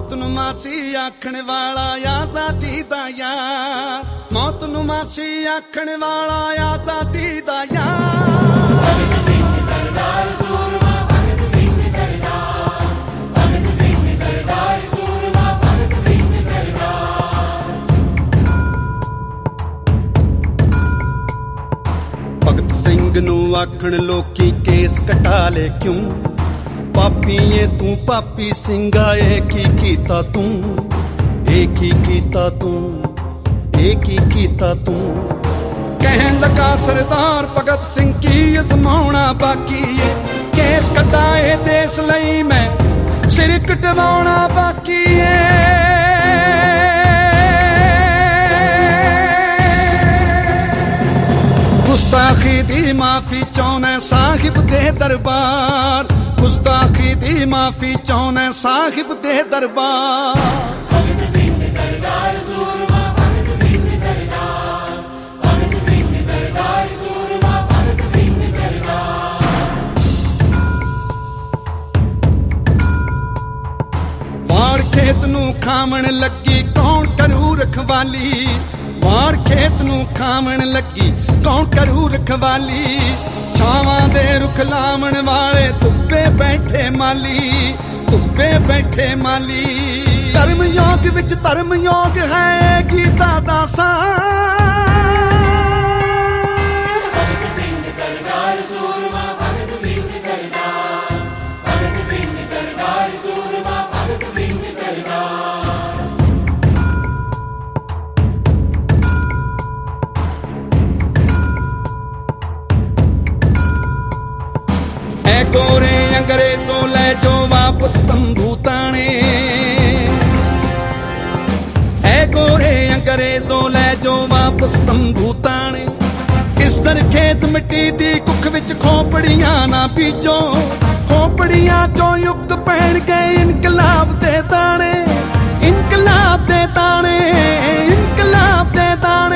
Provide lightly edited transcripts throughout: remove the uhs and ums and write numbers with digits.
मौत नूं मासी आखण वाला आजादी दा यार, मौत नूं मासी आखण वाला आजादी दा यार। भगत सिंह सरदार सूरमा, भगत सिंह सरदार, भगत सिंह सरदार सूरमा, भगत सिंह सरदार। भगत सिंह नूं आखण लोकी केस कटा ले क्यों, पापी ये तू पापी सिंगा ए की कीता तू, ए की कीता तू, ए की कीता तू। कहन लगा सरदार भगत सिंह की अजमाउणा बाकी है, केस कटाए देश लई मैं सिर कटवाउणा बाकी है। गुस्ताखी दी माफी चाहुंदा साहिब दे दरबार, गुस्ताखी दी माफी चाहुंदा साहिब दे दरबार। भगत सिंह सरदार सूरमा, भगत सिंह सरदार, भगत सिंह सरदार सूरमा, भगत सिंह सरदार। वाड़ खेत नूं खावण लगी कौन करू रखवाली, वाड़ खेत नूं खावण लगी कौन करू रखवाली। छावां दे रुख लावण वाले धुप्पे बैठे माली, धुप्पे बैठे माली। धर्म योग विच धर्म योग है गीता दा सार। भगत सिंह सरदार सूरमा, भगत सिंह सरदार, भगत सिंह सरदार सूरमा, भगत सिंह सरदार। गोरे अंग्रेजों ले जो वापस तंबू ताने, ऐ गोरे अंग्रेजों ले जो वापस तंबू ताने। इस दर खेत मिट्टी दी कुख विच खोपड़ियां ना बीजो, खोपड़ियां चो युक्त पैण गए इनकलाब दे दाने, इनकलाब दे दाने, इनकलाब दे दाने।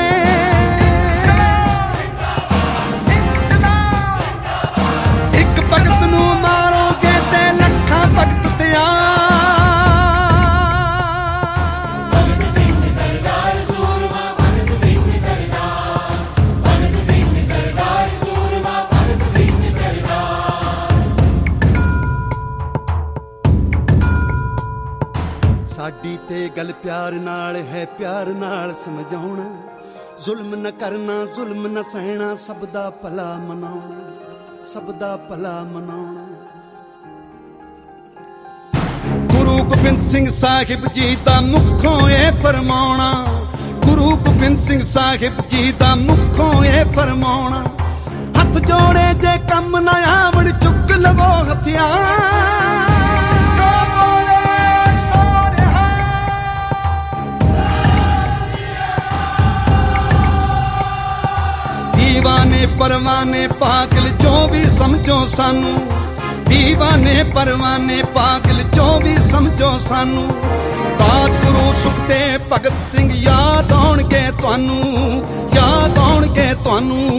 साडी ते गल प्यार नाल है, प्यार नाल समझाउणा, जुल्म न करना जुल्म न सहना, सब दा भला मनाउणा, सब दा भला मनाउणा। गुरु गोबिंद सिंह साहिब जी दा मुखों ए फरमाउणा, गुरु गोबिंद सिंह साहिब जी दा मुखों ए फरमाउणा। हथ जोड़े जे कम न आवण चुक लवो हथियार। दीवाने परवाने पागल जो भी समझो सानू, दीवाने परवाने पागल जो भी समझो सानू। ताज गुरु सुखदेव भगत सिंह याद आउणगे तुहानू, याद आउणगे तुहानू।